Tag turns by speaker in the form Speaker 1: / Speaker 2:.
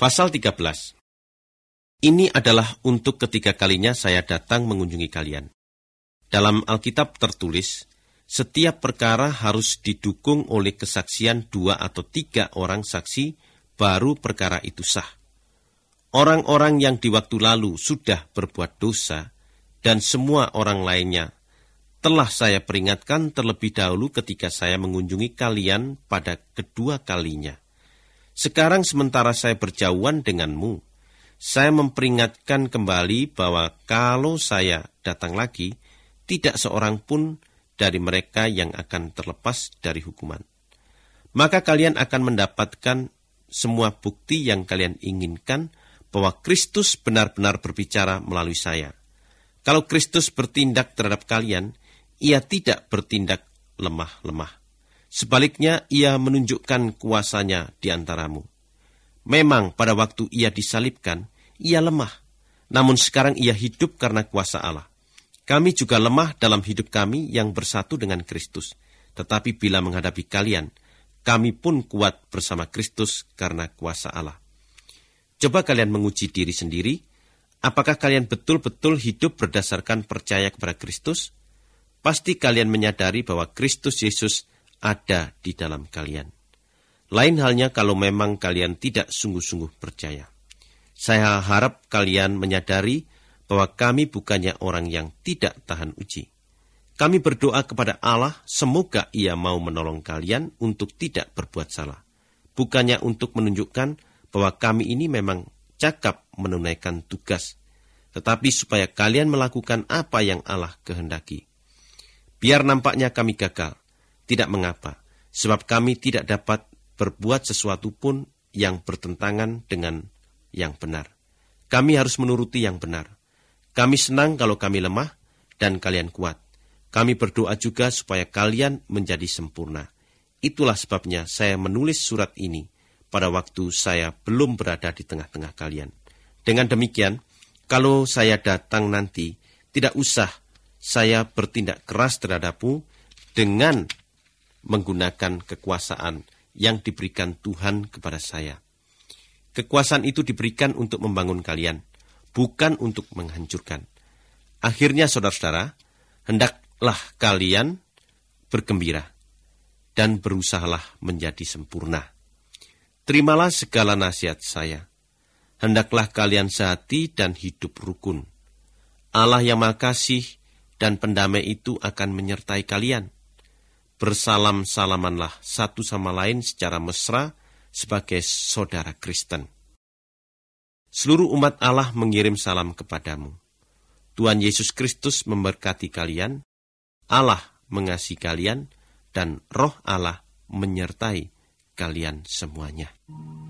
Speaker 1: Pasal 13. Ini adalah untuk ketiga kalinya saya datang mengunjungi kalian. Dalam Alkitab tertulis, setiap perkara harus didukung oleh kesaksian 2 atau 3 orang saksi, baru perkara itu sah. Orang-orang yang di waktu lalu sudah berbuat dosa, dan semua orang lainnya, telah saya peringatkan terlebih dahulu ketika saya mengunjungi kalian pada kedua kalinya. Sekarang sementara saya berjauhan denganmu, saya memperingatkan kembali bahwa kalau saya datang lagi, tidak seorang pun dari mereka yang akan terlepas dari hukuman. Maka kalian akan mendapatkan semua bukti yang kalian inginkan bahwa Kristus benar-benar berbicara melalui saya. Kalau Kristus bertindak terhadap kalian, ia tidak bertindak lemah-lemah. Sebaliknya, ia menunjukkan kuasanya di antaramu. Memang pada waktu ia disalibkan, ia lemah. Namun sekarang ia hidup karena kuasa Allah. Kami juga lemah dalam hidup kami yang bersatu dengan Kristus. Tetapi bila menghadapi kalian, kami pun kuat bersama Kristus karena kuasa Allah. Coba kalian menguji diri sendiri, apakah kalian betul-betul hidup berdasarkan percaya kepada Kristus? Pasti kalian menyadari bahwa Kristus Yesus ada di dalam kalian. Lain halnya kalau memang kalian tidak sungguh-sungguh percaya. Saya harap kalian menyadari bahwa kami bukannya orang yang tidak tahan uji. Kami berdoa kepada Allah, semoga Ia mau menolong kalian untuk tidak berbuat salah. Bukannya untuk menunjukkan bahwa kami ini memang cakap menunaikan tugas, tetapi supaya kalian melakukan apa yang Allah kehendaki. Biar nampaknya kami gagal, tidak mengapa, sebab kami tidak dapat berbuat sesuatu pun yang bertentangan dengan yang benar. Kami harus menuruti yang benar. Kami senang kalau kami lemah dan kalian kuat. Kami berdoa juga supaya kalian menjadi sempurna. Itulah sebabnya saya menulis surat ini pada waktu saya belum berada di tengah-tengah kalian. Dengan demikian, kalau saya datang nanti, tidak usah saya bertindak keras terhadapmu dengan menggunakan kekuasaan yang diberikan Tuhan kepada saya. Kekuasaan itu diberikan untuk membangun kalian, bukan untuk menghancurkan. Akhirnya, saudara-saudara, hendaklah kalian bergembira dan berusahalah menjadi sempurna. Terimalah segala nasihat saya. Hendaklah kalian sehati dan hidup rukun. Allah yang Maha Kasih dan Pendamai itu akan menyertai kalian. Bersalam-salamanlah satu sama lain secara mesra sebagai saudara Kristen. Seluruh umat Allah mengirim salam kepadamu. Tuhan Yesus Kristus memberkati kalian, Allah mengasihi kalian, dan Roh Allah menyertai kalian semuanya.